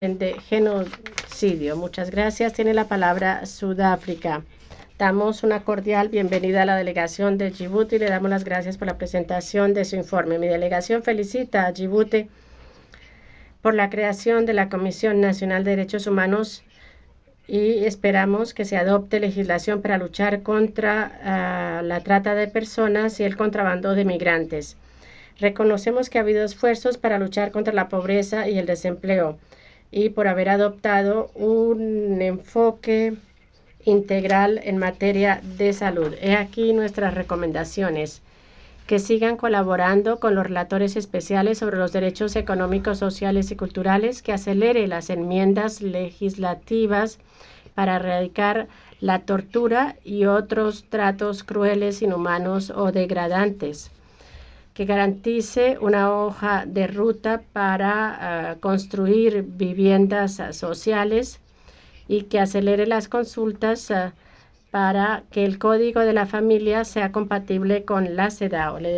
de genocidio. Muchas gracias. Tiene la palabra Sudáfrica. Damos una cordial bienvenida a la delegación de Djibouti y le damos las gracias por la presentación de su informe. Mi delegación felicita a Djibouti por la creación de la Comisión Nacional de Derechos Humanos y esperamos que se adopte legislación para luchar contra la trata de personas y el contrabando de migrantes. Reconocemos que ha habido esfuerzos para luchar contra la pobreza y el desempleo y por haber adoptado un enfoque integral en materia de salud. He aquí nuestras recomendaciones: que sigan colaborando con los relatores especiales sobre los derechos económicos, sociales y culturales, que acelere las enmiendas legislativas para erradicar la tortura y otros tratos crueles, inhumanos o degradantes, que garantice una hoja de ruta para construir viviendas sociales y que acelere las consultas para que el Código de la Familia sea compatible con la CEDAW.